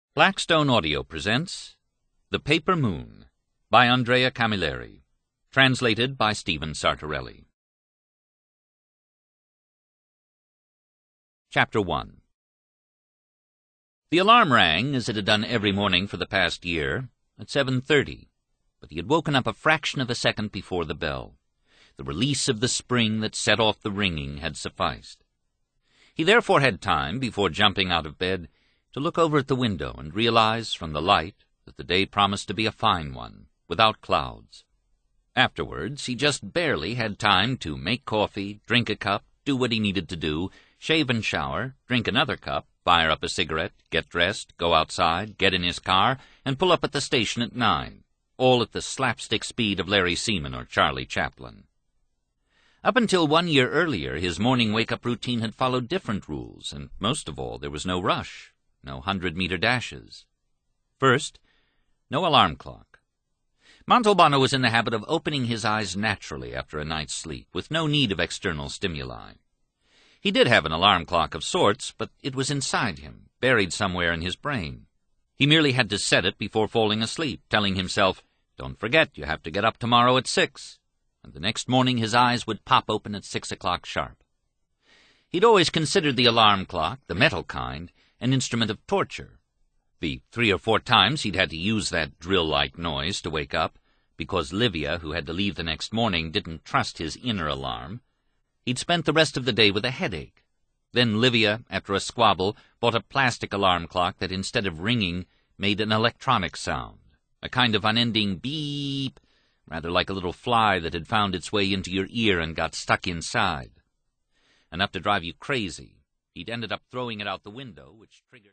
Blackstone Audio presents The Paper Moon by Andrea Camilleri, translated by Stephen Sartorelli. Chapter 1. The alarm rang, as it had done every morning for the past year, at 7:30, but he had woken up a fraction of a second before the bell. The release of the spring that set off the ringing had sufficed. He therefore had time, before jumping out of bed, to look over at the window and realize from the light that the day promised to be a fine one, without clouds. Afterwards, he just barely had time to make coffee, drink a cup, do what he needed to do, shave and shower, drink another cup, fire up a cigarette, get dressed, go outside, get in his car, and pull up at the station at 9, all at the slapstick speed of Larry Seaman or Charlie Chaplin. Up until 1 year earlier, his morning wake-up routine had followed different rules, and most of all, there was no rush. No 100-meter dashes. First, no alarm clock. Montalbano was in the habit of opening his eyes naturally after a night's sleep, with no need of external stimuli. He did have an alarm clock of sorts, but it was inside him, buried somewhere in his brain. He merely had to set it before falling asleep, telling himself, "Don't forget, you have to get up tomorrow at 6." And the next morning his eyes would pop open at 6 o'clock sharp. He'd always considered the alarm clock, the metal kind, an instrument of torture. The 3 or 4 times he'd had to use that drill-like noise to wake up, because Livia, who had to leave the next morning, didn't trust his inner alarm, he'd spent the rest of the day with a headache. Then Livia, after a squabble, bought a plastic alarm clock that, instead of ringing, made an electronic sound, a kind of unending beep, rather like a little fly that had found its way into your ear and got stuck inside. Enough to drive you crazy. He'd ended up throwing it out the window, which triggered...